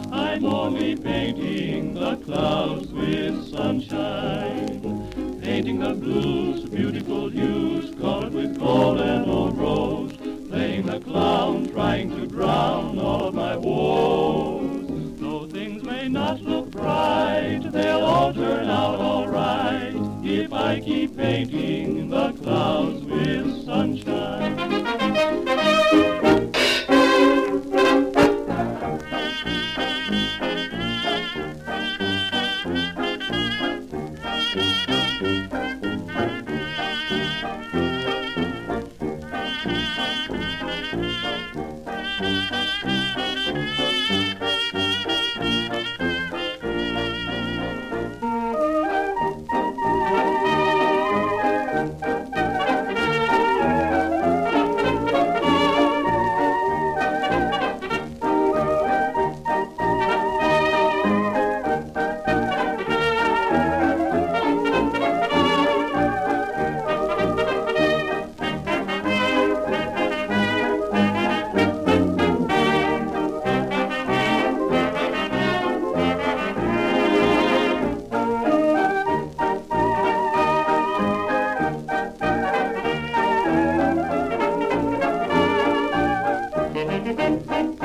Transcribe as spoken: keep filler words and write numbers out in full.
I'm only painting the clouds with sunshine, painting the blues, beautiful hues, colored with gold and old rose, playing the clown, trying to drown all of my woes. Though things may not look bright, they'll all turn out all right if I keep painting the clouds with sunshine. Thank you.